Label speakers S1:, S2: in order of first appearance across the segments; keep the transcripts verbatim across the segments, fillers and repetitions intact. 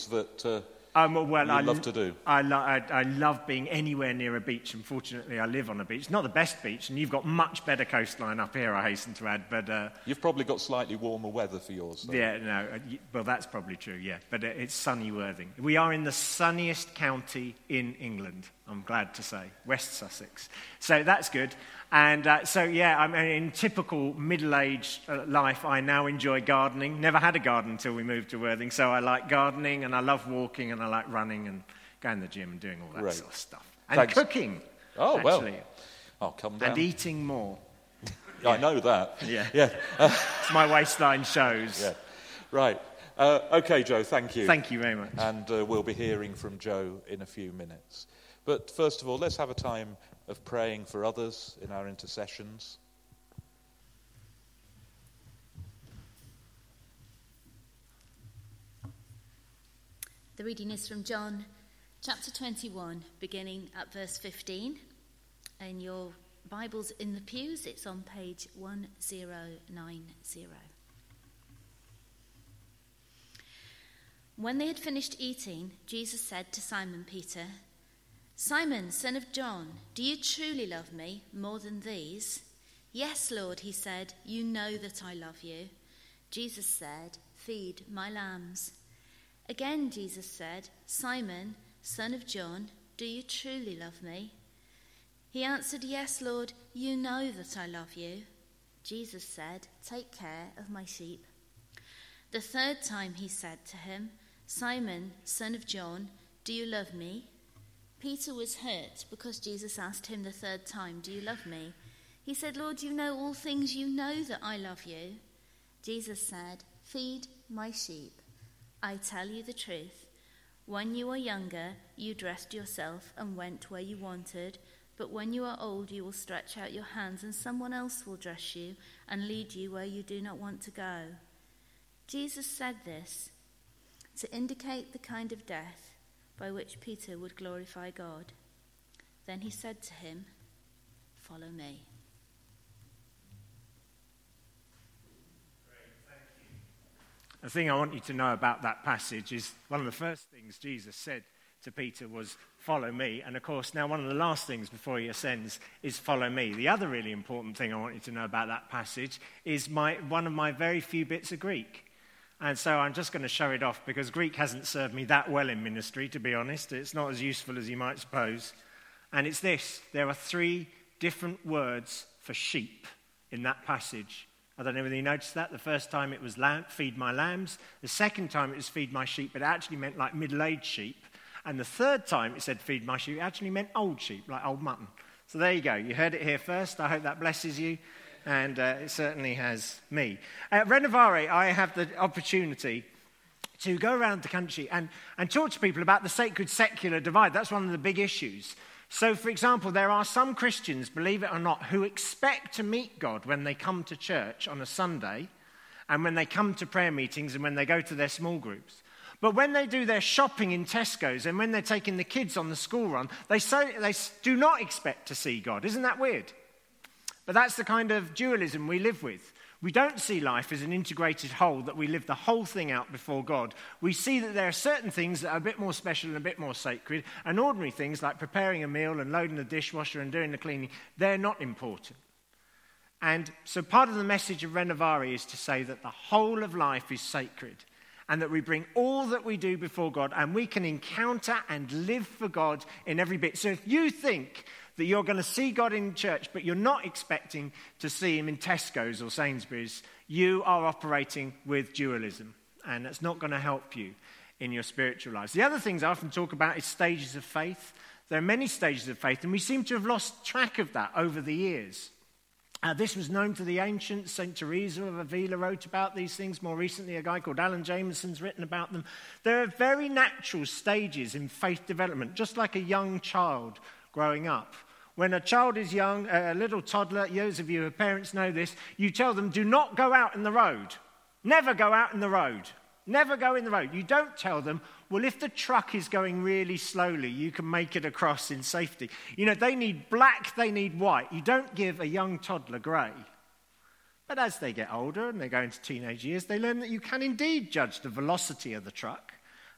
S1: that uh,
S2: Um, well,
S1: you
S2: I
S1: love to do?
S2: I, lo- I, I love being anywhere near a beach. Unfortunately, I live on a beach. Not the best beach, and you've got much better coastline up here, I hasten to add. But uh,
S1: You've probably got slightly warmer weather for yours. Though.
S2: yeah, no, uh, y- well, that's probably true, yeah. But uh, it's sunny Worthing. We are in the sunniest county in England, I'm glad to say, West Sussex. So that's good. And uh, so, yeah, I mean, in typical middle-aged uh, life, I now enjoy gardening. Never had a garden until we moved to Worthing, so I like gardening, and I love walking, and I like running, and going to the gym and doing all that
S1: Great.
S2: sort of stuff. And
S1: Thanks.
S2: cooking,
S1: Oh,
S2: actually.
S1: well. I'll come down.
S2: And eating more.
S1: I know that.
S2: Yeah.
S1: Yeah. Uh,
S2: As my waistline shows.
S1: yeah. Right. Uh, okay, Joe, thank you.
S2: Thank you very much.
S1: And uh, we'll be hearing from Joe in a few minutes. But first of all, let's have a time of praying for others in our intercessions.
S3: The reading is from John chapter twenty-one, beginning at verse fifteen. In your Bibles in the pews, it's on page one thousand ninety. When they had finished eating, Jesus said to Simon Peter, "Simon, son of John, do you truly love me more than these?" "Yes, Lord," he said, "you know that I love you." Jesus said, "Feed my lambs." Again Jesus said, "Simon, son of John, do you truly love me?" He answered, "Yes, Lord, you know that I love you." Jesus said, "Take care of my sheep." The third time he said to him, "Simon, son of John, do you love me?" Peter was hurt because Jesus asked him the third time, "Do you love me?" He said, "Lord, you know all things. You know that I love you." Jesus said, "Feed my sheep. I tell you the truth. When you were younger, you dressed yourself and went where you wanted. But when you are old, you will stretch out your hands and someone else will dress you and lead you where you do not want to go." Jesus said this to indicate the kind of death by which Peter would glorify God. Then he said to him, "Follow me."
S2: The thing I want you to know about that passage is one of the first things Jesus said to Peter was, "Follow me." And of course, now one of the last things before he ascends is "follow me." The other really important thing I want you to know about that passage is my one of my very few bits of Greek. And so I'm just going to show it off because Greek hasn't served me that well in ministry, to be honest. It's not as useful as you might suppose. And it's this. There are three different words for sheep in that passage. I don't know whether you noticed that. The first time it was lamb, feed my lambs. The second time it was feed my sheep, but it actually meant like middle-aged sheep. And the third time it said feed my sheep, it actually meant old sheep, like old mutton. So there you go. You heard it here first. I hope that blesses you. And uh, it certainly has me. At Renovare, I have the opportunity to go around the country and, and talk to people about the sacred-secular divide. That's one of the big issues. So, for example, there are some Christians, believe it or not, who expect to meet God when they come to church on a Sunday and when they come to prayer meetings and when they go to their small groups. But when they do their shopping in Tesco's and when they're taking the kids on the school run, they, so, they do not expect to see God. Isn't that weird? But that's the kind of dualism we live with. We don't see life as an integrated whole, that we live the whole thing out before God. We see that there are certain things that are a bit more special and a bit more sacred, and ordinary things like preparing a meal and loading the dishwasher and doing the cleaning, they're not important. And so part of the message of Renovare is to say that the whole of life is sacred, and that we bring all that we do before God, and we can encounter and live for God in every bit. So if you think that you're going to see God in church, but you're not expecting to see him in Tesco's or Sainsbury's, you are operating with dualism, and that's not going to help you in your spiritual lives. The other things I often talk about is stages of faith. There are many stages of faith, and we seem to have lost track of that over the years. Uh, this was known to the ancients. Saint Teresa of Avila wrote about these things. More recently, a guy called Alan Jameson's written about them. There are very natural stages in faith development, just like a young child growing up. When a child is young, a little toddler, those of you who are parents know this, you tell them, do not go out in the road. Never go out in the road. Never go in the road. You don't tell them, well, if the truck is going really slowly, you can make it across in safety. You know, they need black, they need white. You don't give a young toddler grey. But as they get older and they go into teenage years, they learn that you can indeed judge the velocity of the truck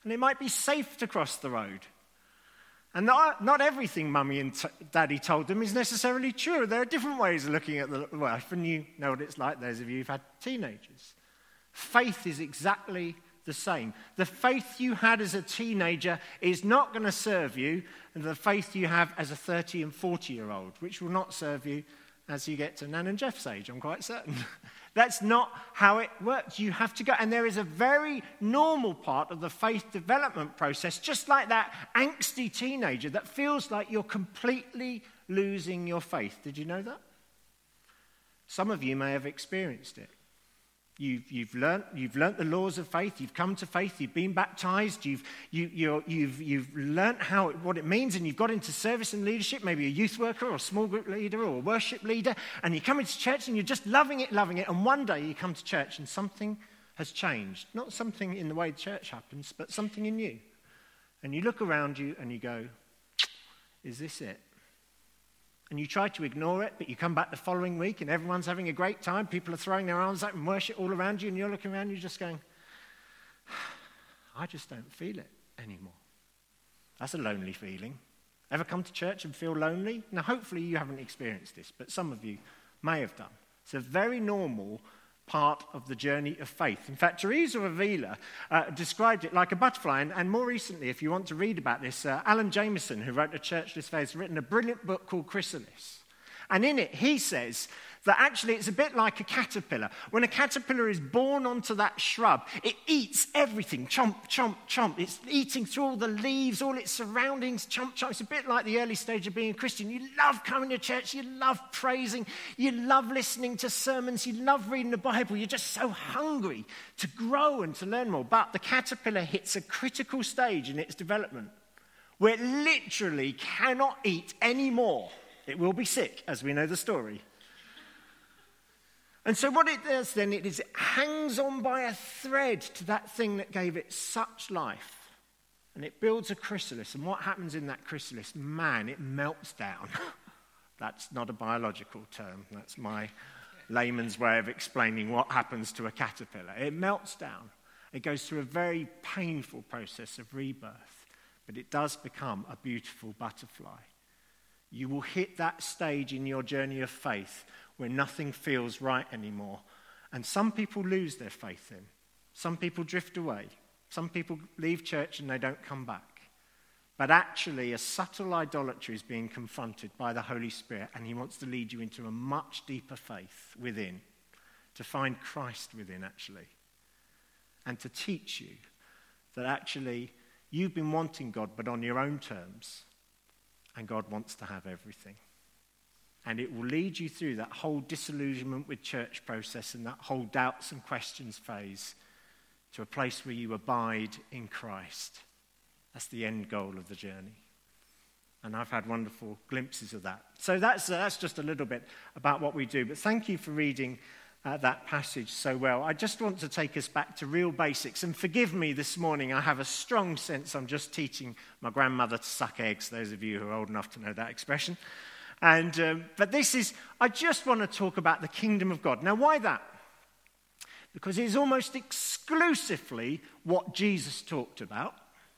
S2: And it might be safe to cross the road. And not, not everything mummy and t- daddy told them is necessarily true. There are different ways of looking at the life, and you know what it's like, those of you who've had teenagers. Faith is exactly the same. The faith you had as a teenager is not going to serve you, and the faith you have as a thirty and forty-year-old, which will not serve you as you get to Nan and Jeff's age, I'm quite certain. That's not how it works. You have to go. And there is a very normal part of the faith development process, just like that angsty teenager that feels like you're completely losing your faith. Did you know that? Some of you may have experienced it. You've, you've, learnt, you've learnt the laws of faith. You've come to faith. You've been baptized. You've, you, you're, you've, you've learnt how, what it means, and you've got into service and leadership, maybe a youth worker or a small group leader or a worship leader, and you come into church and you're just loving it, loving it, and one day you come to church and something has changed. Not something in the way church happens, but something in you. And you look around you and you go, is this it? And you try to ignore it, but you come back the following week and everyone's having a great time. People are throwing their arms up and worship all around you, and you're looking around and you're just going, I just don't feel it anymore. That's a lonely feeling. Ever come to church and feel lonely? Now, hopefully you haven't experienced this, but some of you may have done. It's a very normal part of the journey of faith. In fact, Teresa of Avila uh, described it like a butterfly, and, and more recently, if you want to read about this, uh, Alan Jameson, who wrote A Churchless Faith, has written a brilliant book called Chrysalis. And in it, he says that actually it's a bit like a caterpillar. When a caterpillar is born onto that shrub, it eats everything, chomp, chomp, chomp. It's eating through all the leaves, all its surroundings, chomp, chomp. It's a bit like the early stage of being a Christian. You love coming to church, you love praising, you love listening to sermons, you love reading the Bible. You're just so hungry to grow and to learn more. But the caterpillar hits a critical stage in its development where it literally cannot eat any more. It will be sick, as we know the story. And so what it does then, it is it hangs on by a thread to that thing that gave it such life. And it builds a chrysalis. And what happens in that chrysalis? Man, it melts down. That's not a biological term. That's my layman's way of explaining what happens to a caterpillar. It melts down. It goes through a very painful process of rebirth. But it does become a beautiful butterfly. You will hit that stage in your journey of faith where nothing feels right anymore. And some people lose their faith in. Some people drift away. Some people leave church and they don't come back. But actually, a subtle idolatry is being confronted by the Holy Spirit, and he wants to lead you into a much deeper faith within, to find Christ within, actually, and to teach you that actually you've been wanting God, but on your own terms. And God wants to have everything. And it will lead you through that whole disillusionment with church process and that whole doubts and questions phase to a place where you abide in Christ. That's the end goal of the journey. And I've had wonderful glimpses of that. So that's, uh, that's just a little bit about what we do. But thank you for reading uh, that passage so well. I just want to take us back to real basics. And forgive me this morning, I have a strong sense I'm just teaching my grandmother to suck eggs, those of you who are old enough to know that expression. And um, but this is, I just want to talk about the kingdom of God. Now, why that? Because it is almost exclusively what Jesus talked about.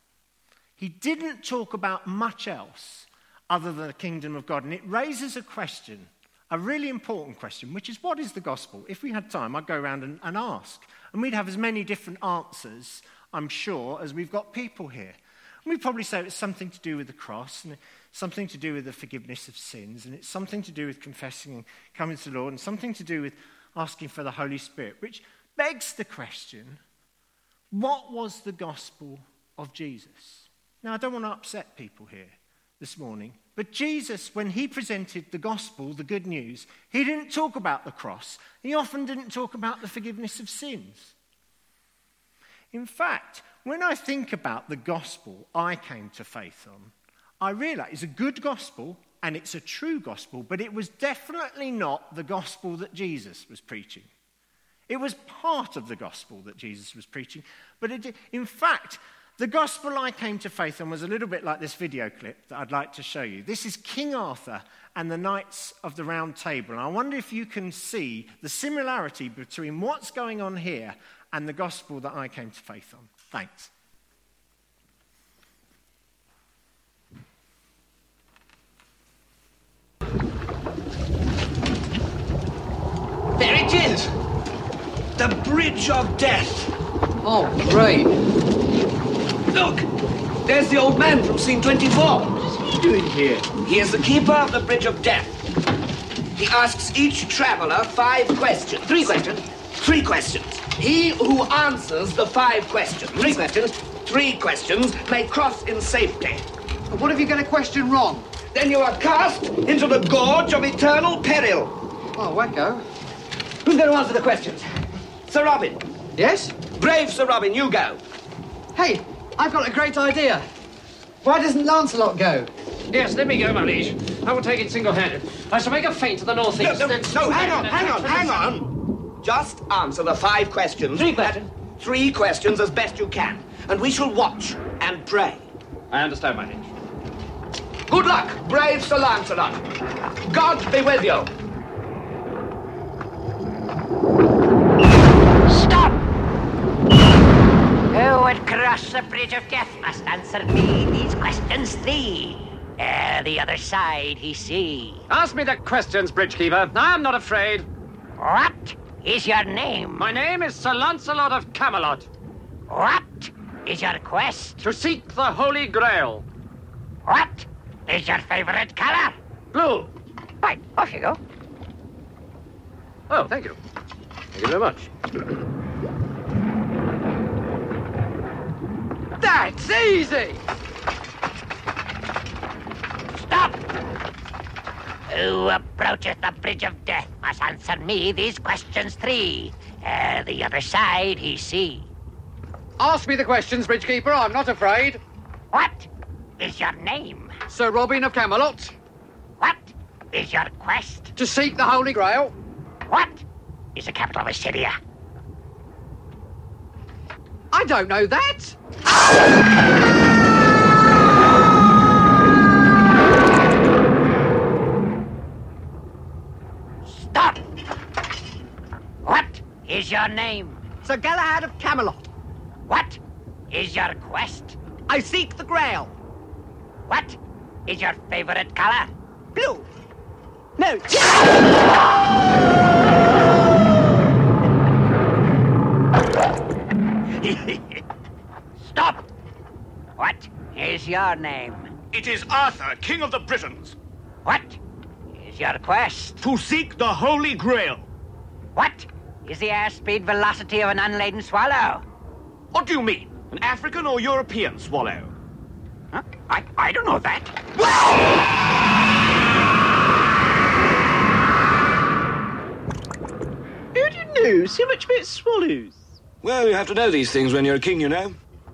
S2: He didn't talk about much else other than the kingdom of God. And it raises a question, a really important question, which is, what is the gospel? If we had time, I'd go around and, and ask. And we'd have as many different answers, I'm sure, as we've got people here. And we'd probably say it's something to do with the cross, and something to do with the forgiveness of sins, and it's something to do with confessing and coming to the Lord, and something to do with asking for the Holy Spirit, which begs the question, what was the gospel of Jesus? Now, I don't want to upset people here this morning, but Jesus, when he presented the gospel, the good news, he didn't talk about the cross. He often didn't talk about the forgiveness of sins. In fact, when I think about the gospel I came to faith on, I realize it's a good gospel and it's a true gospel, but it was definitely not the gospel that Jesus was preaching. It was part of the gospel that Jesus was preaching, but it, in fact, the gospel I came to faith on was a little bit like this video clip that I'd like to show you. This is King Arthur and the Knights of the Round Table. And I wonder if you can see the similarity between what's going on here and the gospel that I came to faith on. Thanks.
S4: is! The Bridge of Death!
S5: Oh, great.
S4: Look! There's the old man from scene twenty-four.
S5: What is he doing here?
S4: He is the keeper of the Bridge of Death. He asks each traveller five questions. Three questions? Three questions. He who answers the five questions. Three questions. Three questions may cross in safety.
S5: But what if you get a question wrong?
S4: Then you are cast into the gorge of eternal peril.
S5: Oh, wacko.
S4: Who's going to answer the questions? Sir Robin.
S5: Yes?
S4: Brave Sir Robin, you go.
S5: Hey, I've got a great idea. Why doesn't Lancelot go?
S6: Yes, let me go, my liege. I will take it single-handed. I shall make a feint to the northeast.
S4: No, no,
S6: and-
S4: no, hang on, hang on, hang on. Just answer the five questions.
S6: Three questions.
S4: Three questions as best you can. And we shall watch and pray.
S6: I understand, my liege.
S4: Good luck, brave Sir Lancelot. God be with you.
S7: Stop! Who would cross the Bridge of Death must answer me these questions three. Ere the other side he see.
S6: Ask me the questions, Bridgekeeper. I am not afraid.
S7: What is your name?
S6: My name is Sir Lancelot of Camelot.
S7: What is your quest?
S6: To seek the Holy Grail.
S7: What is your favorite color?
S6: Blue.
S7: Right, off you go.
S6: Oh, thank you. Thank you very much.
S5: That's easy!
S7: Stop! Who approacheth the Bridge of Death must answer me these questions three. Ere the other side he see.
S5: Ask me the questions, Bridgekeeper. I'm not afraid.
S7: What is your name?
S5: Sir Robin of Camelot.
S7: What is your quest?
S5: To seek the Holy Grail.
S7: What is the capital of Assyria?
S5: I don't know that.
S7: Stop! What is your name?
S5: Sir Galahad of Camelot.
S7: What is your quest?
S5: I seek the Grail.
S7: What is your favorite color?
S5: Blue. No.
S7: Stop! What is your name?
S8: It is Arthur, King of the Britons.
S7: What is your quest?
S8: To seek the Holy Grail.
S7: What is the airspeed velocity of an unladen swallow?
S8: What do you mean? An African or European swallow?
S7: Huh? I, I don't know that.
S9: Who do you know so much about swallows?
S4: Well, you have to know these things when you're a king, you know.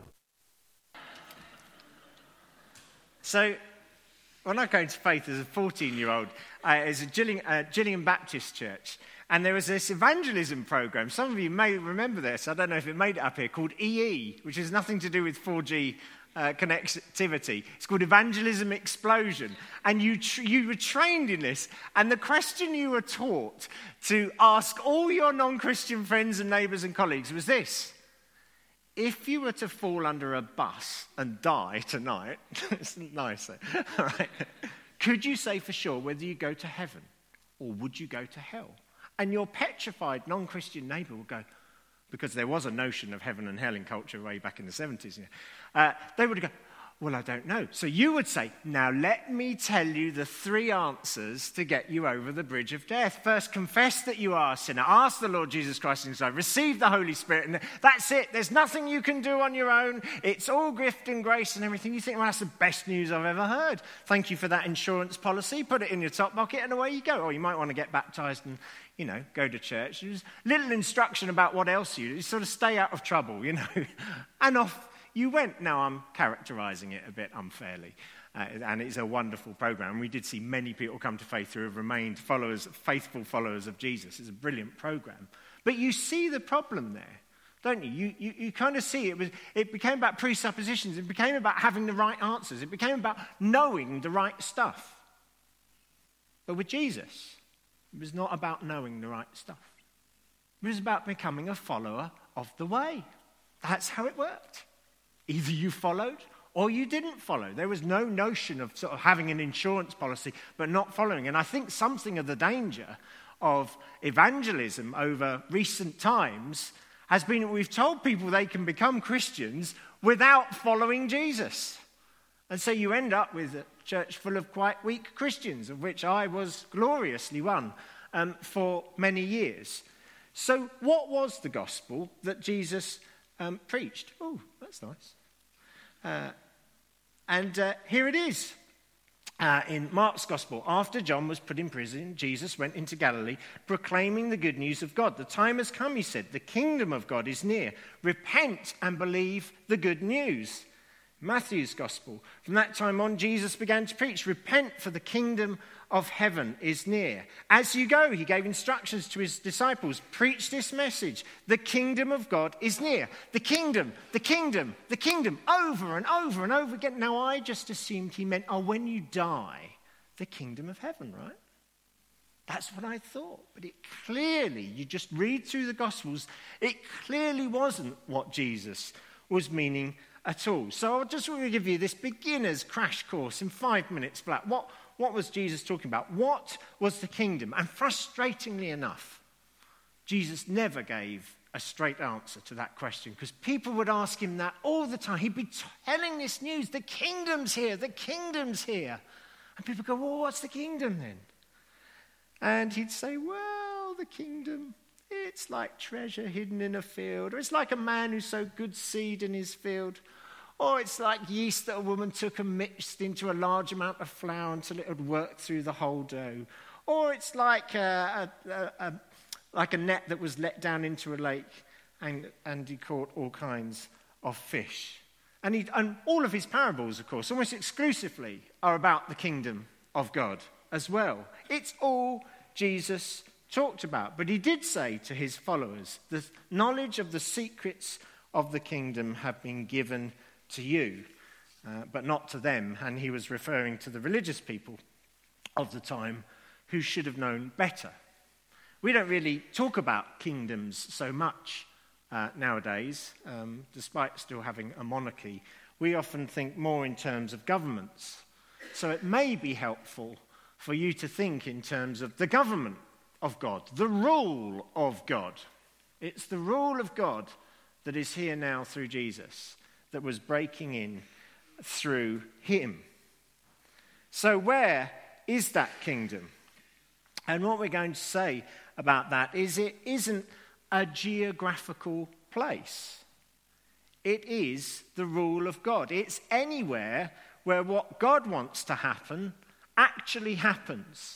S2: So, when I came to faith as a fourteen-year-old, uh, it was a Gilling, uh, Gillingham Baptist Church, and there was this evangelism program. Some of you may remember this. I don't know if it made it up here, called E E, which has nothing to do with four G uh, connectivity. It's called Evangelism Explosion, and you tr- you were trained in this. And the question you were taught to ask all your non-Christian friends and neighbours and colleagues was this: if you were to fall under a bus and die tonight, it's nice, all right, could you say for sure whether you go to heaven or would you go to hell? And your petrified non-Christian neighbour would go, because there was a notion of heaven and hell in culture way back in the seventies, you know, uh, they would go, well, I don't know. So you would say, now let me tell you the three answers to get you over the bridge of death. First, confess that you are a sinner. Ask the Lord Jesus Christ in his life. Receive the Holy Spirit. And that's it. There's nothing you can do on your own. It's all gift and grace and everything. You think, well, that's the best news I've ever heard. Thank you for that insurance policy. Put it in your top pocket and away you go. Or you might want to get baptized and, you know, go to church. There's little instruction about what else you do. You sort of stay out of trouble, you know. And off you went. Now, I'm characterizing it a bit unfairly, uh, and it's a wonderful program. We did see many people come to faith who have remained followers, faithful followers of Jesus. It's a brilliant program. But you see the problem there, don't you? You, you, you kind of see it, was, it became about presuppositions. It became about having the right answers. It became about knowing the right stuff. But with Jesus, it was not about knowing the right stuff. It was about becoming a follower of the way. That's how it worked. Either you followed or you didn't follow. There was no notion of sort of having an insurance policy but not following. And I think something of the danger of evangelism over recent times has been that we've told people they can become Christians without following Jesus. And so you end up with a church full of quite weak Christians, of which I was gloriously one um, for many years. So what was the gospel that Jesus um, preached? Oh, that's nice. Uh, and uh, here it is. Uh, in Mark's Gospel, after John was put in prison, Jesus went into Galilee, proclaiming the good news of God. The time has come, he said. The kingdom of God is near. Repent and believe the good news. Matthew's Gospel. From that time on, Jesus began to preach, repent, for the kingdom of heaven is near. As you go, he gave instructions to his disciples, preach this message. The kingdom of God is near. The kingdom, the kingdom, the kingdom, over and over and over again. Now, I just assumed he meant, oh, when you die, the kingdom of heaven, right? That's what I thought. But it clearly, you just read through the Gospels, it clearly wasn't what Jesus was meaning at all. So I'll just want to give you this beginner's crash course in five minutes flat. What, what was Jesus talking about? What was the kingdom? And frustratingly enough, Jesus never gave a straight answer to that question, because people would ask him that all the time. He'd be telling this news, the kingdom's here, the kingdom's here. And people go, well, what's the kingdom then? And he'd say, well, the kingdom, it's like treasure hidden in a field, or it's like a man who sowed good seed in his field, or it's like yeast that a woman took and mixed into a large amount of flour until it had worked through the whole dough, or it's like a, a, a, a, like a net that was let down into a lake and, and he caught all kinds of fish. And, he, and all of his parables, of course, almost exclusively are about the kingdom of God as well. It's all Jesus talked about. But he did say to his followers, the knowledge of the secrets of the kingdom have been given to you, uh, but not to them. And he was referring to the religious people of the time who should have known better. We don't really talk about kingdoms so much uh, nowadays, um, despite still having a monarchy. We often think more in terms of governments. So it may be helpful for you to think in terms of the government of God, the rule of God. It's the rule of God that is here now through Jesus, that was breaking in through him. So where is that kingdom? And what we're going to say about that is it isn't a geographical place. It is the rule of God. It's anywhere where what God wants to happen actually happens.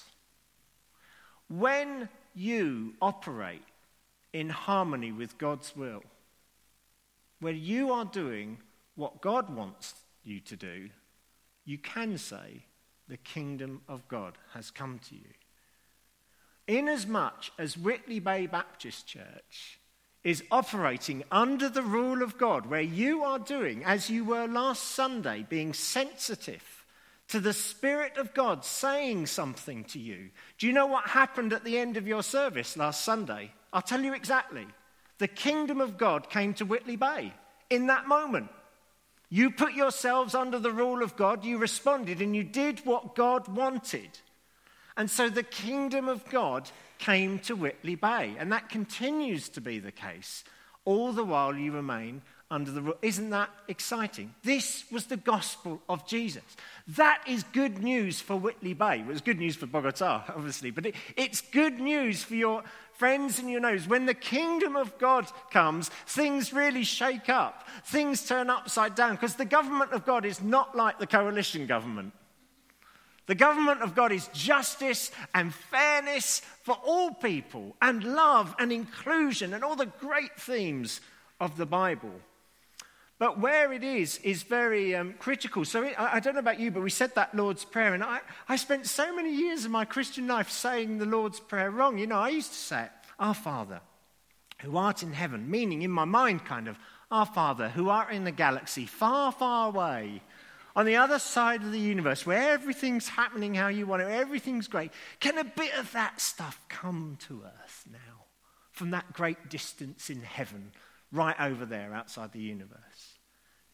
S2: When you operate in harmony with God's will, where you are doing what God wants you to do, you can say the kingdom of God has come to you. Inasmuch as Whitley Bay Baptist Church is operating under the rule of God, where you are doing, as you were last Sunday, being sensitive to the Spirit of God saying something to you. Do you know what happened at the end of your service last Sunday? I'll tell you exactly. The kingdom of God came to Whitley Bay in that moment. You put yourselves under the rule of God, you responded, and you did what God wanted. And so the kingdom of God came to Whitley Bay, and that continues to be the case all the while you remain under the rule. Isn't that exciting? This was the gospel of Jesus. That is good news for Whitley Bay. It was good news for Bogota, obviously, but it, it's good news for your friends and your neighbors. When the kingdom of God comes, things really shake up. Things turn upside down, because the government of God is not like the coalition government. The government of God is justice and fairness for all people, and love and inclusion and all the great themes of the Bible. But where it is, is very um, critical. So it, I, I don't know about you, but we said that Lord's Prayer, and I, I spent so many years of my Christian life saying the Lord's Prayer wrong. You know, I used to say it, Our Father, who art in heaven, meaning in my mind kind of, Our Father, who art in the galaxy, far, far away, on the other side of the universe, where everything's happening how you want it, everything's great. Can a bit of that stuff come to earth now, from that great distance in heaven, right over there outside the universe?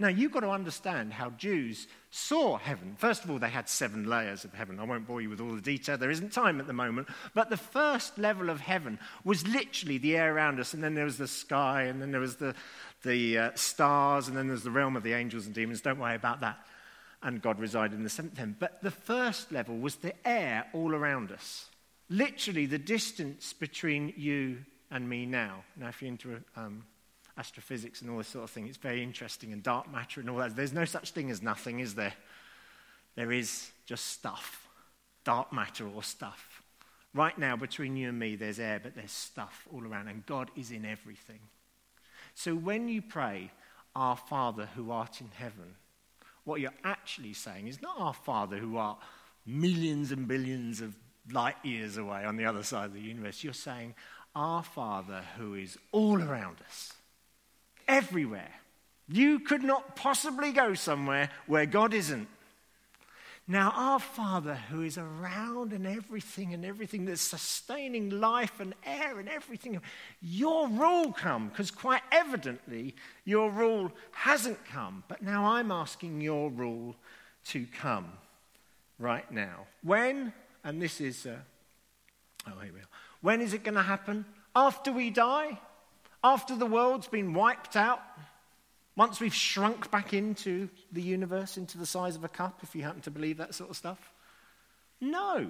S2: Now, you've got to understand how Jews saw heaven. First of all, they had seven layers of heaven. I won't bore you with all the detail. There isn't time at the moment. But the first level of heaven was literally the air around us. And then there was the sky, and then there was the, the uh, stars, and then there's the realm of the angels and demons. Don't worry about that. And God resided in the seventh heaven. But the first level was the air all around us. Literally the distance between you and me now. Now, if you're into um, astrophysics and all this sort of thing, it's very interesting, and dark matter and all that. There's no such thing as nothing, is there? There is just stuff, dark matter or stuff. Right now, between you and me, there's air, but there's stuff all around, and God is in everything. So when you pray, Our Father who art in heaven, what you're actually saying is not Our Father who art millions and billions of light years away on the other side of the universe. You're saying, Our Father who is all around us, everywhere. You could not possibly go somewhere where God isn't. Now, our Father who is around and everything and everything that's sustaining life and air and everything, your rule come, because quite evidently your rule hasn't come. But now I'm asking your rule to come right now. When, and this is, uh, oh, here we are. When is it going to happen? After we die? After the world's been wiped out? Once we've shrunk back into the universe, into the size of a cup, if you happen to believe that sort of stuff? No.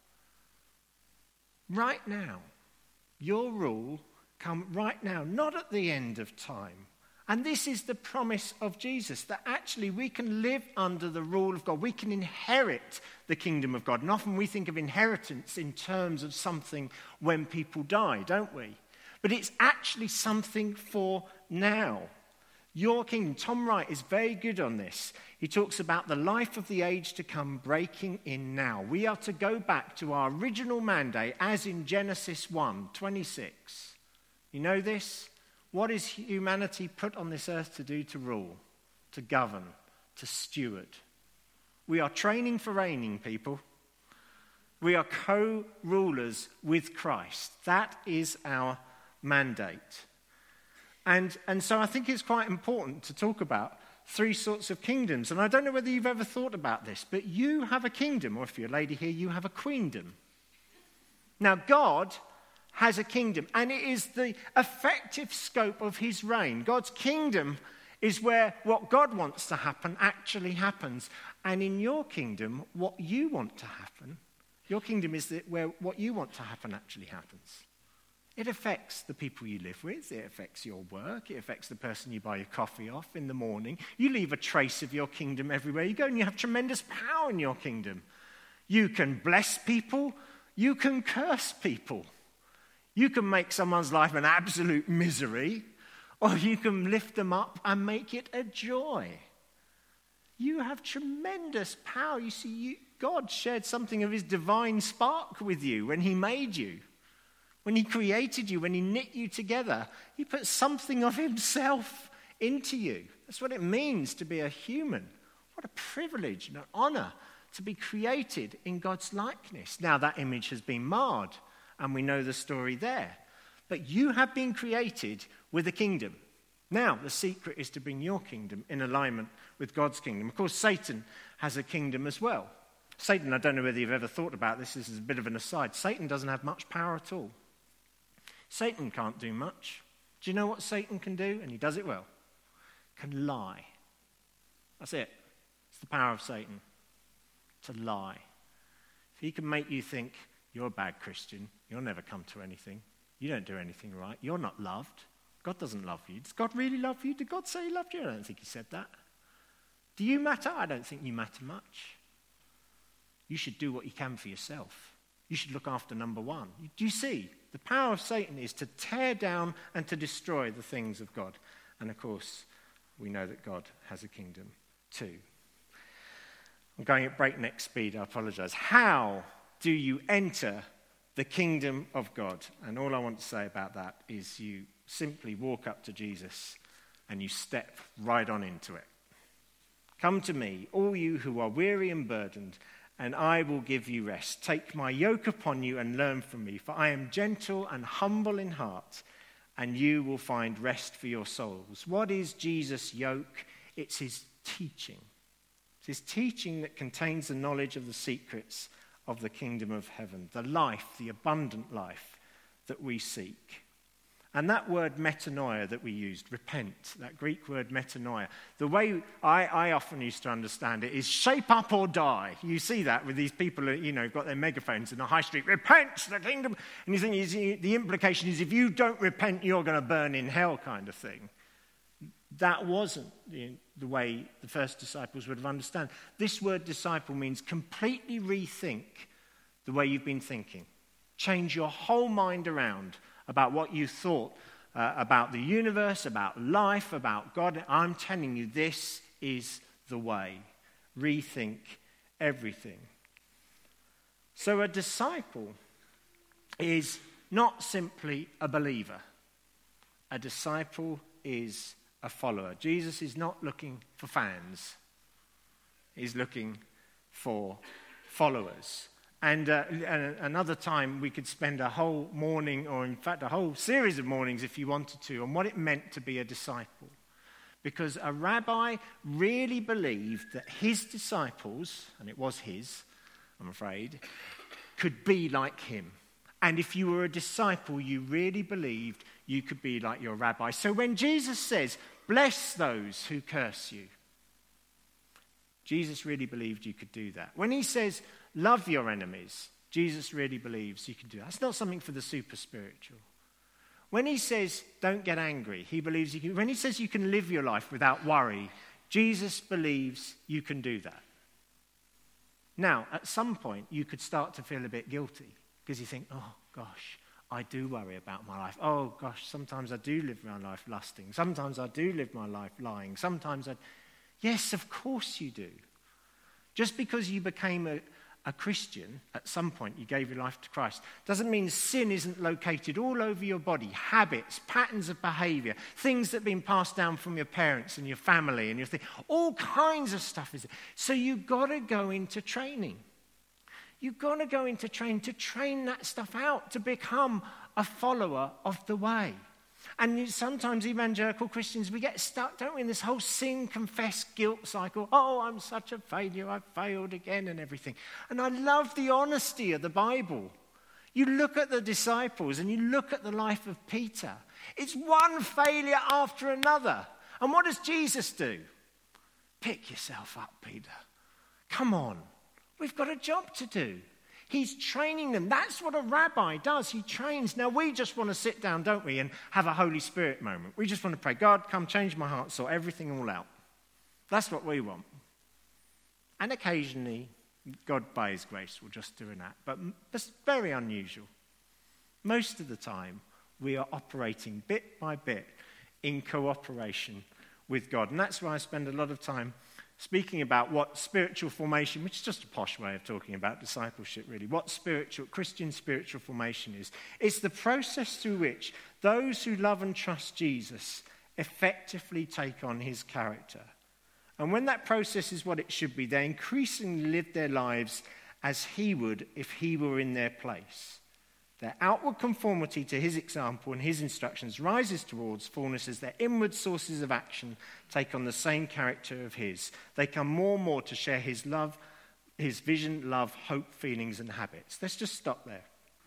S2: Right now. Your rule come right now, not at the end of time. And this is the promise of Jesus, that actually we can live under the rule of God. We can inherit the kingdom of God. And often we think of inheritance in terms of something when people die, don't we? But it's actually something for now. Your kingdom. Tom Wright is very good on this. He talks about the life of the age to come breaking in now. We are to go back to our original mandate as in Genesis one twenty-six. You know this? What is humanity put on this earth to do? To rule, to govern, to steward. We are training for reigning, people. We are co-rulers with Christ. That is our mandate. And, and so I think it's quite important to talk about three sorts of kingdoms. And I don't know whether you've ever thought about this, but you have a kingdom, or if you're a lady here, you have a queendom. Now, God has a kingdom, and it is the effective scope of his reign. God's kingdom is where what God wants to happen actually happens. And in your kingdom, what you want to happen, your kingdom is that where what you want to happen actually happens. It affects the people you live with. It affects your work. It affects the person you buy your coffee off in the morning. You leave a trace of your kingdom everywhere you go, and you have tremendous power in your kingdom. You can bless people. You can curse people. You can make someone's life an absolute misery, or you can lift them up and make it a joy. You have tremendous power. You see, you, God shared something of his divine spark with you when he made you. When he created you, when he knit you together, he put something of himself into you. That's what it means to be a human. What a privilege and an honor to be created in God's likeness. Now that image has been marred, and we know the story there. But you have been created with a kingdom. Now the secret is to bring your kingdom in alignment with God's kingdom. Of course, Satan has a kingdom as well. Satan, I don't know whether you've ever thought about this, this is a bit of an aside. Satan doesn't have much power at all. Satan can't do much. Do you know what Satan can do? And he does it well. Can lie. That's it. It's the power of Satan. To lie. If he can make you think, you're a bad Christian, you'll never come to anything, you don't do anything right, you're not loved, God doesn't love you. Does God really love you? Did God say he loved you? I don't think he said that. Do you matter? I don't think you matter much. You should do what you can for yourself. You should look after number one. Do you see? The power of Satan is to tear down and to destroy the things of God. And of course, we know that God has a kingdom too. I'm going at breakneck speed, I apologize. How do you enter the kingdom of God? And all I want to say about that is you simply walk up to Jesus and you step right on into it. Come to me, all you who are weary and burdened, and I will give you rest. Take my yoke upon you and learn from me, for I am gentle and humble in heart, and you will find rest for your souls. What is Jesus' yoke? It's his teaching. It's his teaching that contains the knowledge of the secrets of the kingdom of heaven, the life, the abundant life that we seek. And that word metanoia that we used, repent, that Greek word metanoia, the way I, I often used to understand it is shape up or die. You see that with these people who, you know, got their megaphones in the high street, repent, the kingdom. And you think the implication is if you don't repent, you're going to burn in hell kind of thing. That wasn't the, the way the first disciples would have understood. This word disciple means completely rethink the way you've been thinking. Change your whole mind around about what you thought uh, about the universe, about life, about God. I'm telling you, this is the way. Rethink everything. So a disciple is not simply a believer. A disciple is a follower. Jesus is not looking for fans. He's looking for followers. And uh, another time we could spend a whole morning, or in fact a whole series of mornings if you wanted to, on what it meant to be a disciple. Because a rabbi really believed that his disciples, and it was his, I'm afraid, could be like him. And if you were a disciple, you really believed you could be like your rabbi. So when Jesus says, bless those who curse you, Jesus really believed you could do that. When he says, love your enemies, Jesus really believes you can do that. That's not something for the super spiritual. When he says, don't get angry, he believes you can. When he says you can live your life without worry, Jesus believes you can do that. Now, at some point, you could start to feel a bit guilty because you think, oh, gosh, I do worry about my life. Oh, gosh, sometimes I do live my life lusting. Sometimes I do live my life lying. Sometimes I... Yes, of course you do. Just because you became a, a Christian, at some point you gave your life to Christ, doesn't mean sin isn't located all over your body. Habits, patterns of behavior, things that have been passed down from your parents and your family and your thing. All kinds of stuff is there. So you've got to go into training. You've got to go into training to train that stuff out, to become a follower of the way. And sometimes evangelical Christians, we get stuck, don't we, in this whole sin, confess, guilt cycle. Oh, I'm such a failure, I've failed again and everything. And I love the honesty of the Bible. You look at the disciples and you look at the life of Peter. It's one failure after another. And what does Jesus do? Pick yourself up, Peter. Come on. We've got a job to do. He's training them. That's what a rabbi does. He trains. Now, we just want to sit down, don't we, and have a Holy Spirit moment. We just want to pray, God, come change my heart, sort everything all out. That's what we want. And occasionally, God, by his grace, will just do an act. But it's very unusual. Most of the time, we are operating bit by bit in cooperation with God. And that's why I spend a lot of time speaking about what spiritual formation, which is just a posh way of talking about discipleship, really, what spiritual, Christian spiritual formation is. It's the process through which those who love and trust Jesus effectively take on his character. And when that process is what it should be, they increasingly live their lives as he would if he were in their place. Their outward conformity to his example and his instructions rises towards fullness as their inward sources of action take on the same character of his. They come more and more to share his love, his vision, love, hope, feelings, and habits. Let's just stop there.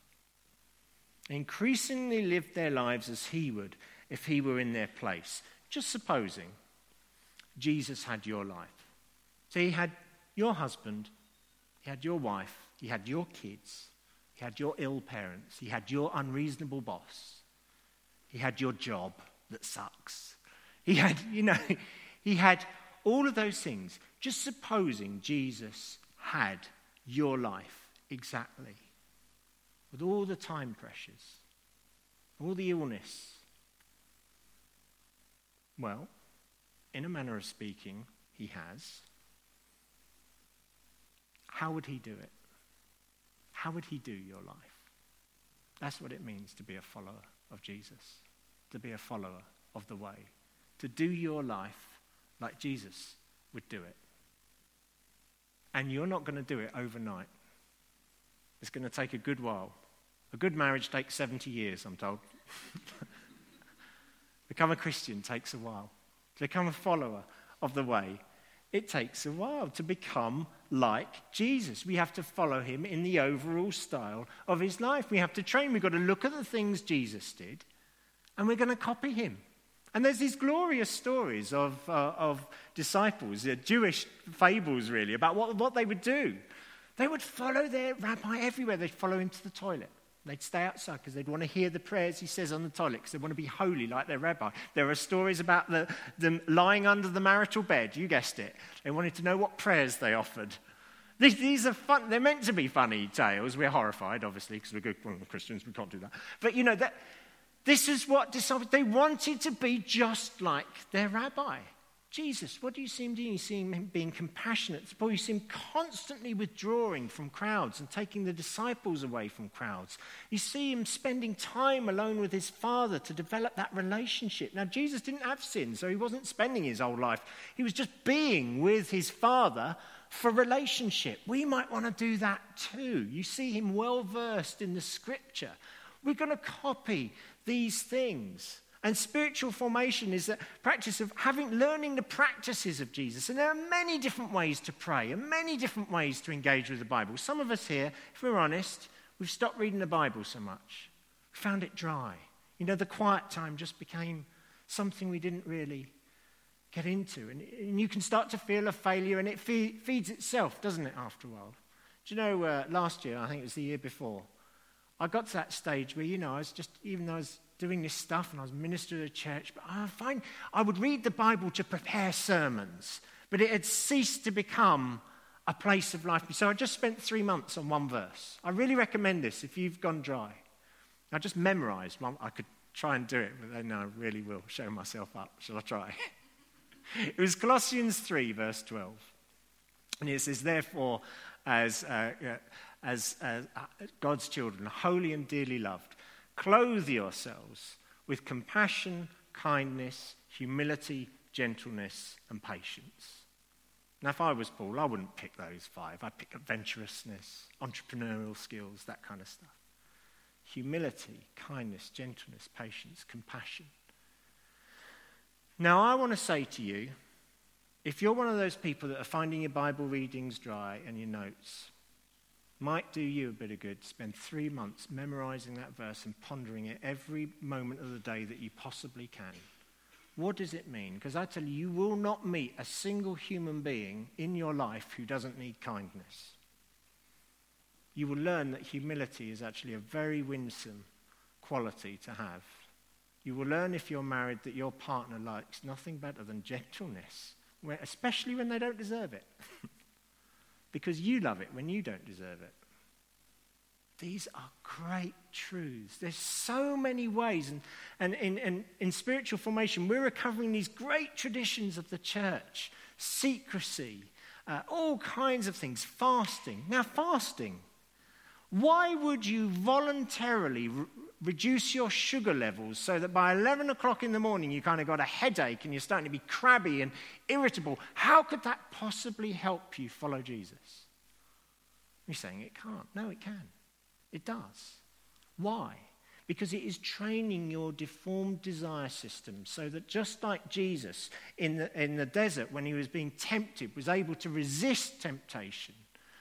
S2: Increasingly live their lives as he would if he were in their place. Just supposing Jesus had your life. So he had your husband, he had your wife, he had your kids, he had your ill parents. He had your unreasonable boss. He had your job that sucks. He had, you know, he had all of those things. Just supposing Jesus had your life exactly, with all the time pressures, all the illness. Well, in a manner of speaking, he has. How would he do it? How would he do your life? That's what it means to be a follower of Jesus, to be a follower of the way, to do your life like Jesus would do it. And you're not going to do it overnight. It's going to take a good while. A good marriage takes seventy years, I'm told. Become a Christian takes a while. To become a follower of the way, it takes a while to become like Jesus. We have to follow him in the overall style of his life. We have to train. We've got to look at the things Jesus did, and we're going to copy him. And there's these glorious stories of, uh, of disciples, uh, Jewish fables really, about what, what they would do. They would follow their rabbi everywhere. They'd follow him to the toilet. They'd stay outside because they'd want to hear the prayers he says on the toilet because they want to be holy like their rabbi. There are stories about the, them lying under the marital bed. You guessed it. They wanted to know what prayers they offered. These, these are fun. They're meant to be funny tales. We're horrified, obviously, because we're good well, we're Christians. We can't do that. But, you know, that, this is what disciples, they wanted to be just like their rabbi. Jesus, what do you see him doing? You see him being compassionate. You see him constantly withdrawing from crowds and taking the disciples away from crowds. You see him spending time alone with his Father to develop that relationship. Now, Jesus didn't have sin, so he wasn't spending his whole life. He was just being with his Father for relationship. We might want to do that too. You see him well versed in the Scripture. We're going to copy these things. And spiritual formation is the practice of having, learning the practices of Jesus. And there are many different ways to pray and many different ways to engage with the Bible. Some of us here, if we're honest, we've stopped reading the Bible so much. We found it dry. You know, the quiet time just became something we didn't really get into. And, and you can start to feel a failure, and it fe- feeds itself, doesn't it, after a while? Do you know, uh, last year, I think it was the year before, I got to that stage where, you know, I was just, even though I was doing this stuff and I was ministering at a church, but I find I would read the Bible to prepare sermons, but it had ceased to become a place of life. So I just spent three months on one verse. I really recommend this if you've gone dry. I just memorized one. I could try and do it, but then I really will show myself up. Shall I try? It was Colossians three, verse twelve. And it says, therefore, as, uh, uh, as uh, God's children, holy and dearly loved, clothe yourselves with compassion, kindness, humility, gentleness, and patience. Now, if I was Paul, I wouldn't pick those five. I'd pick adventurousness, entrepreneurial skills, that kind of stuff. Humility, kindness, gentleness, patience, compassion. Now, I want to say to you, if you're one of those people that are finding your Bible readings dry and your notes, might do you a bit of good. Spend three months memorizing that verse and pondering it every moment of the day that you possibly can. What does it mean? Because I tell you, you will not meet a single human being in your life who doesn't need kindness. You will learn that humility is actually a very winsome quality to have. You will learn if you're married that your partner likes nothing better than gentleness, especially when they don't deserve it. Because you love it when you don't deserve it. These are great truths. There's so many ways. And, and in, in, in spiritual formation, we're recovering these great traditions of the church. Secrecy, uh, all kinds of things. Fasting. Now, fasting. Why would you voluntarily re- reduce your sugar levels so that by eleven o'clock in the morning you kind of got a headache and you're starting to be crabby and irritable? How could that possibly help you follow Jesus? You're saying it can't. No, it can. It does. Why? Because it is training your deformed desire system so that just like Jesus in the, in the desert when he was being tempted was able to resist temptation,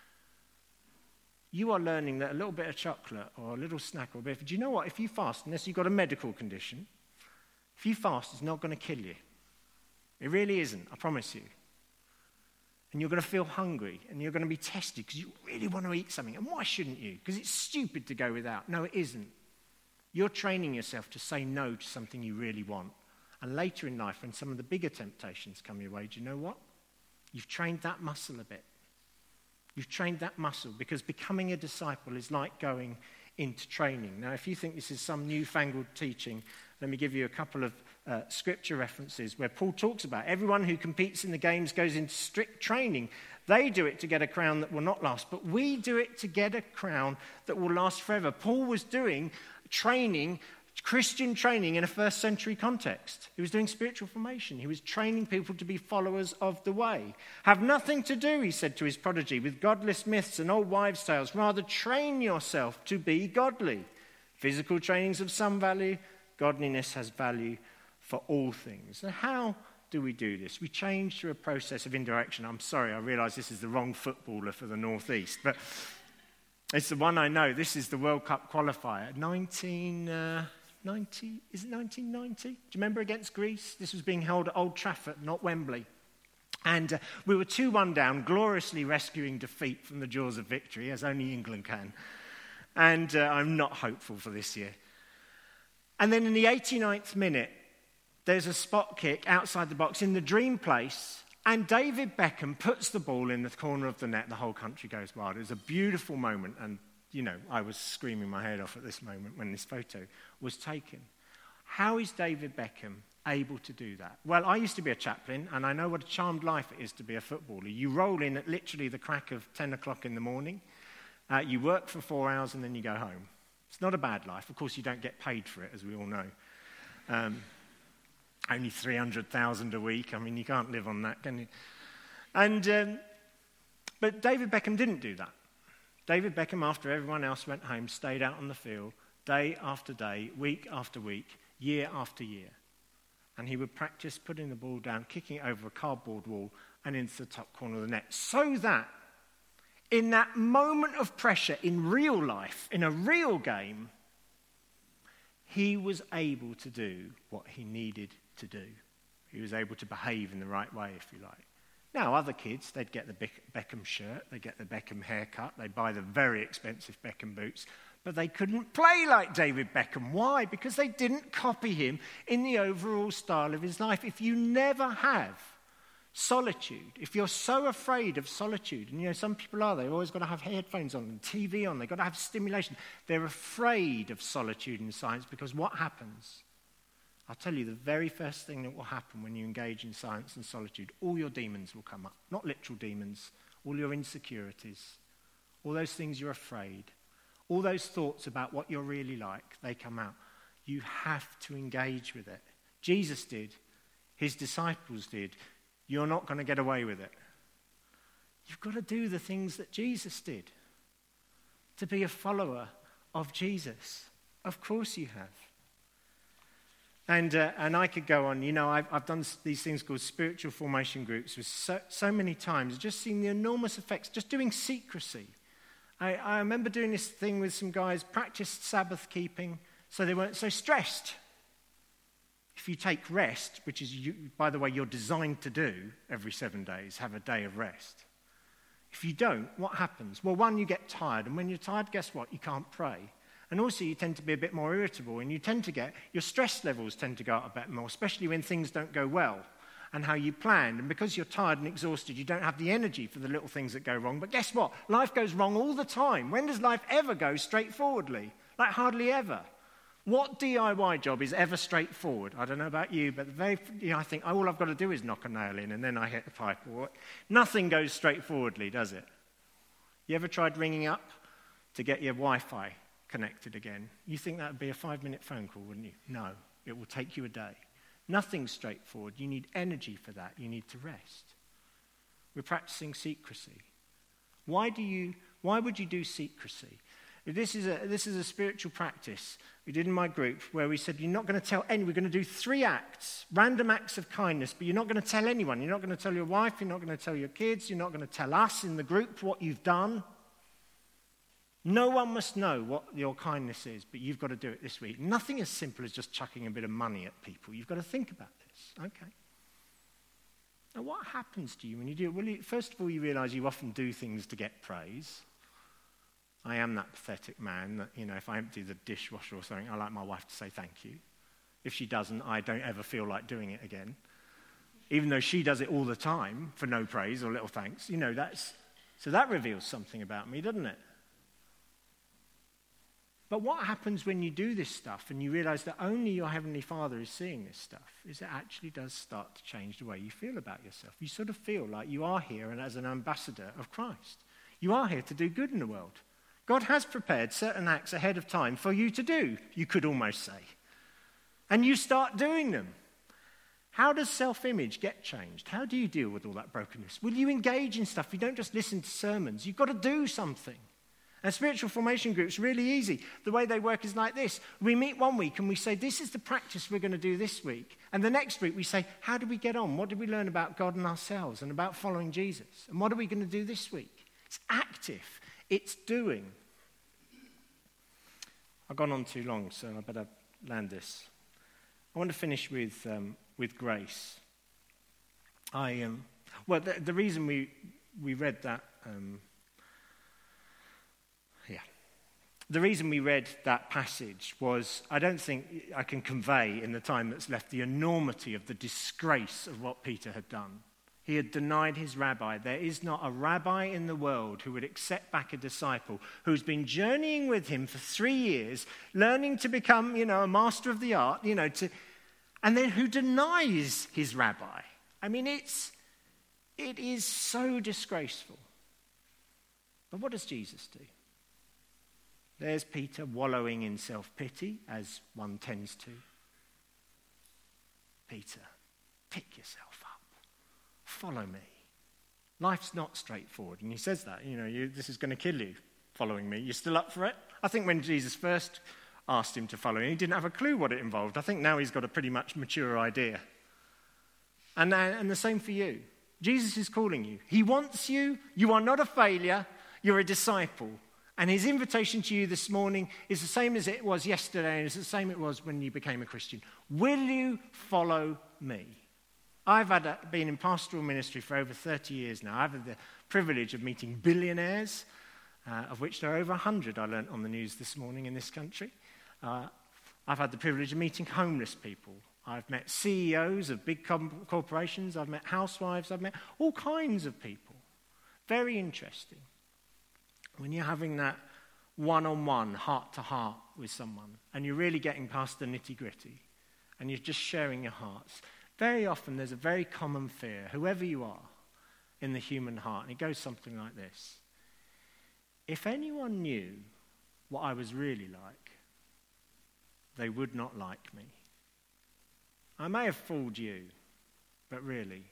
S2: you are learning that a little bit of chocolate or a little snack or a bit, do you know what? If you fast, unless you've got a medical condition, if you fast, it's not going to kill you. It really isn't, I promise you. And you're going to feel hungry and you're going to be tested because you really want to eat something. And why shouldn't you? Because it's stupid to go without. No, it isn't. You're training yourself to say no to something you really want. And later in life, when some of the bigger temptations come your way, do you know what? You've trained that muscle a bit. You've trained that muscle because becoming a disciple is like going into training. Now, if you think this is some newfangled teaching, let me give you a couple of uh, scripture references where Paul talks about everyone who competes in the games goes into strict training. They do it to get a crown that will not last, but we do it to get a crown that will last forever. Paul was doing training, Christian training in a first century context. He was doing spiritual formation. He was training people to be followers of the way. Have nothing to do, he said to his prodigy, with godless myths and old wives' tales. Rather, train yourself to be godly. Physical training's of some value. Godliness has value for all things. Now, how do we do this? We change through a process of indirection. I'm sorry, I realise this is the wrong footballer for the North East, but it's the one I know. This is the World Cup qualifier. nineteen ninety, is it nineteen ninety? Do you remember against Greece? This was being held at Old Trafford, not Wembley. And uh, we were two one down, gloriously rescuing defeat from the jaws of victory, as only England can. And uh, I'm not hopeful for this year. And then in the eighty-ninth minute, there's a spot kick outside the box in the dream place, and David Beckham puts the ball in the corner of the net. The whole country goes wild. It was a beautiful moment, and, you know, I was screaming my head off at this moment when this photo was taken. How is David Beckham able to do that? Well, I used to be a chaplain, and I know what a charmed life it is to be a footballer. You roll in at literally the crack of ten o'clock in the morning, uh, you work for four hours, and then you go home. It's not a bad life. Of course, you don't get paid for it, as we all know. Um, only three hundred thousand a week. I mean, you can't live on that, can you? And um, but David Beckham didn't do that. David Beckham, after everyone else went home, stayed out on the field day after day, week after week, year after year. And he would practice putting the ball down, kicking it over a cardboard wall and into the top corner of the net, so that in that moment of pressure in real life, in a real game, he was able to do what he needed to do. He was able to behave in the right way, if you like. Now, other kids, they'd get the Beckham shirt, they'd get the Beckham haircut, they'd buy the very expensive Beckham boots, but they couldn't play like David Beckham. Why? Because they didn't copy him in the overall style of his life. If you never have solitude, if you're so afraid of solitude, and you know, some people are, they've always got to have headphones on and T V on, they've got to have stimulation. They're afraid of solitude in science because what happens? I'll tell you the very first thing that will happen when you engage in science and solitude, all your demons will come up. Not literal demons, all your insecurities, all those things you're afraid, all those thoughts about what you're really like, they come out. You have to engage with it. Jesus did. His disciples did. You're not going to get away with it. You've got to do the things that Jesus did to be a follower of Jesus. Of course you have. And uh, and I could go on. You know, I've, I've done these things called spiritual formation groups with so, so many times, just seeing the enormous effects, just doing secrecy. I, I remember doing this thing with some guys, practiced Sabbath keeping, so they weren't so stressed. If you take rest, which is, you, by the way, you're designed to do every seven days, have a day of rest. If you don't, what happens? Well, one, you get tired, and when you're tired, guess what? You can't pray. And also you tend to be a bit more irritable, and you tend to get, your stress levels tend to go up a bit more, especially when things don't go well and how you planned. And because you're tired and exhausted, you don't have the energy for the little things that go wrong. But guess what? Life goes wrong all the time. When does life ever go straightforwardly? Like hardly ever. What D I Y job is ever straightforward? I don't know about you, but the very, you know, I think all I've got to do is knock a nail in and then I hit the pipe. Or what? Nothing goes straightforwardly, does it? You ever tried ringing up to get your Wi-Fi connected again? You think that would be a five-minute phone call, wouldn't you? No, it will take you a day. Nothing's straightforward. You need energy for that. You need to rest. We're practicing secrecy. Why do you? Why would you do secrecy? This is a this is a spiritual practice we did in my group where we said you're not going to tell anyone. We're going to do three acts, random acts of kindness, but you're not going to tell anyone. You're not going to tell your wife. You're not going to tell your kids. You're not going to tell us in the group what you've done. No one must know what your kindness is, but you've got to do it this week. Nothing as simple as just chucking a bit of money at people. You've got to think about this. Okay. Now, what happens to you when you do it? Well, you, first of all, you realize you often do things to get praise. I am that pathetic man that, you know, if I empty the dishwasher or something, I like my wife to say thank you. If she doesn't, I don't ever feel like doing it again. Even though she does it all the time for no praise or little thanks. You know, that's, so that reveals something about me, doesn't it? But what happens when you do this stuff and you realize that only your Heavenly Father is seeing this stuff is it actually does start to change the way you feel about yourself. You sort of feel like you are here and as an ambassador of Christ. You are here to do good in the world. God has prepared certain acts ahead of time for you to do, you could almost say. And you start doing them. How does self-image get changed? How do you deal with all that brokenness? Will you engage in stuff? You don't just listen to sermons. You've got to do something. And spiritual formation groups, really easy. The way they work is like this. We meet one week and we say, this is the practice we're going to do this week. And the next week we say, how did we get on? What did we learn about God and ourselves and about following Jesus? And what are we going to do this week? It's active. It's doing. I've gone on too long, so I better land this. I want to finish with um, with grace. I um, well, the, the reason we we read that. Um, Yeah. The reason we read that passage was, I don't think I can convey in the time that's left the enormity of the disgrace of what Peter had done. He had denied his rabbi. There is not a rabbi in the world who would accept back a disciple who's been journeying with him for three years, learning to become, you know, a master of the art, you know, to, and then who denies his rabbi. I mean, it's, it is so disgraceful. But what does Jesus do? There's Peter wallowing in self-pity, as one tends to. Peter, pick yourself up. Follow me. Life's not straightforward. And he says that, you know, you, this is going to kill you, following me. You're still up for it? I think when Jesus first asked him to follow him, he didn't have a clue what it involved. I think now he's got a pretty much mature idea. And, uh, and the same for you. Jesus is calling you. He wants you. You are not a failure. You're a disciple. And his invitation to you this morning is the same as it was yesterday, and it's the same it was when you became a Christian. Will you follow me? I've had a, been in pastoral ministry for over thirty years now. I've had the privilege of meeting billionaires, uh, of which there are over one hundred, I learnt on the news this morning in this country. Uh, I've had the privilege of meeting homeless people. I've met C E Os of big com- corporations. I've met housewives. I've met all kinds of people. Very interesting. When you're having that one-on-one, heart-to-heart with someone, and you're really getting past the nitty-gritty, and you're just sharing your hearts, very often there's a very common fear, whoever you are, in the human heart, and it goes something like this. If anyone knew what I was really like, they would not like me. I may have fooled you, but really,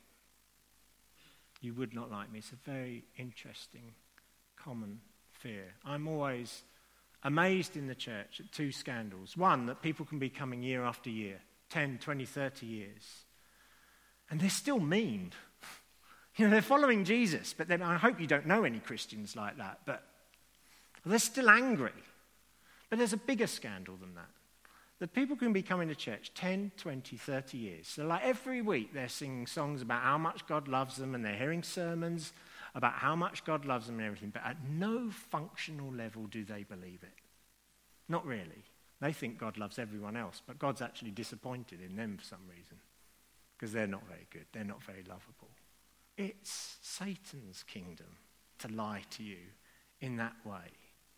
S2: you would not like me. It's a very interesting, common fear. I'm always amazed in the church at two scandals. One, that people can be coming year after year, ten, twenty, thirty years, and they're still mean. You know, they're following Jesus, but then I hope you don't know any Christians like that, but they're still angry. But there's a bigger scandal than that. That people can be coming to church ten, twenty, thirty years. So like every week they're singing songs about how much God loves them, and they're hearing sermons about how much God loves them and everything, but at no functional level do they believe it. Not really. They think God loves everyone else, but God's actually disappointed in them for some reason, because they're not very good, they're not very lovable. It's Satan's kingdom to lie to you in that way.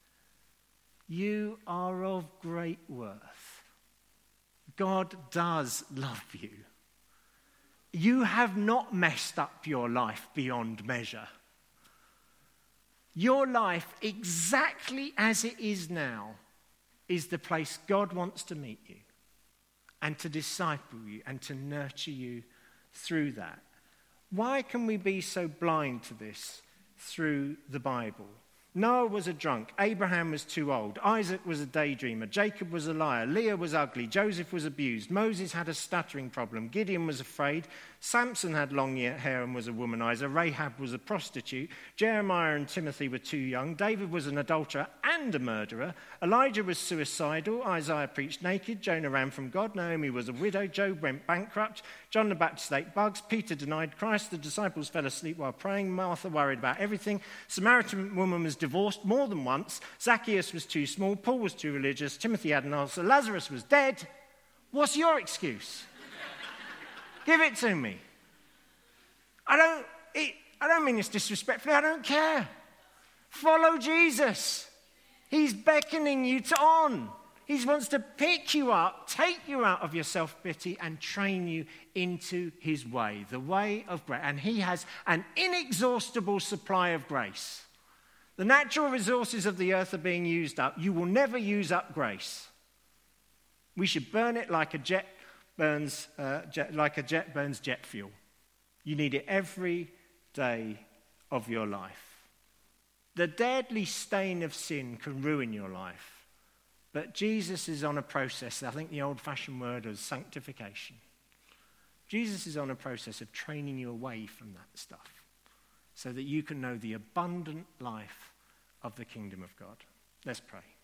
S2: You are of great worth. God does love you. You have not messed up your life beyond measure. Your life, exactly as it is now, is the place God wants to meet you and to disciple you and to nurture you through that. Why can we be so blind to this through the Bible? Noah was a drunk. Abraham was too old. Isaac was a daydreamer. Jacob was a liar. Leah was ugly. Joseph was abused. Moses had a stuttering problem. Gideon was afraid. Samson had long hair and was a womanizer. Rahab was a prostitute. Jeremiah and Timothy were too young. David was an adulterer and a murderer. Elijah was suicidal. Isaiah preached naked. Jonah ran from God. Naomi was a widow. Job went bankrupt. John the Baptist ate bugs. Peter denied Christ. The disciples fell asleep while praying. Martha worried about everything. Samaritan woman was divorced more than once. Zacchaeus was too small. Paul was too religious. Timothy had an ulcer. Lazarus was dead. What's your excuse? Give it to me. I don't, it, I don't mean this disrespectfully. I don't care. Follow Jesus. He's beckoning you to on. He wants to pick you up, take you out of your self-pity and train you into his way, the way of grace. And he has an inexhaustible supply of grace. The natural resources of the earth are being used up. You will never use up grace. We should burn it like a jet burns, uh, jet, like a jet burns jet fuel. You need it every day of your life. The deadly stain of sin can ruin your life. But Jesus is on a process, I think the old-fashioned word is sanctification. Jesus is on a process of training you away from that stuff so that you can know the abundant life of the kingdom of God. Let's pray.